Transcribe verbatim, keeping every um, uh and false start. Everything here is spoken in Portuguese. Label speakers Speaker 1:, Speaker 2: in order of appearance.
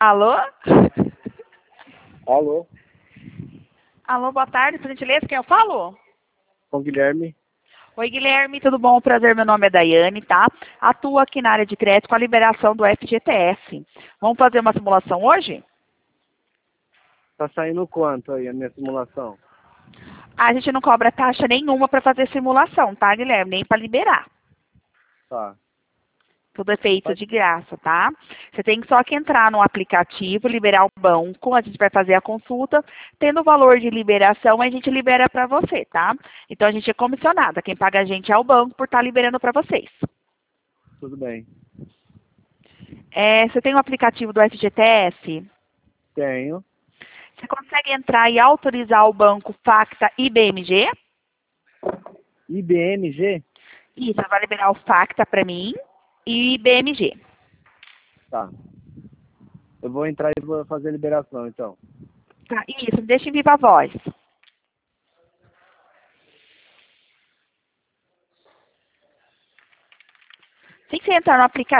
Speaker 1: Alô?
Speaker 2: Alô,
Speaker 1: Alô, boa tarde, por gentileza, quem eu falo?
Speaker 2: com o Guilherme.
Speaker 1: Oi, Guilherme, tudo bom? Prazer, meu nome é Daiane, tá? Atuo aqui na área de crédito com a liberação do F G T S. Vamos fazer uma simulação hoje?
Speaker 2: Tá saindo quanto aí a minha simulação?
Speaker 1: A gente não cobra taxa nenhuma para fazer simulação, tá, Guilherme? Nem para liberar.
Speaker 2: Tá.
Speaker 1: Tudo é feito
Speaker 2: Pode-
Speaker 1: de graça, tá? Você tem só que entrar no aplicativo, liberar o banco, a gente vai fazer a consulta. Tendo o valor de liberação, a gente libera para você, tá? Então a gente é comissionada. Quem paga a gente é o banco por estar liberando para vocês.
Speaker 2: Tudo bem.
Speaker 1: É, você tem o aplicativo do F G T S?
Speaker 2: Tenho.
Speaker 1: Você consegue entrar e autorizar o banco Facta I B M G?
Speaker 2: I B M G?
Speaker 1: Isso, vai liberar o Facta para mim e I B M G.
Speaker 2: Tá. Eu vou entrar e vou fazer a liberação, então.
Speaker 1: Tá, isso, deixa em viva voz. Assim que você entrar no aplicativo,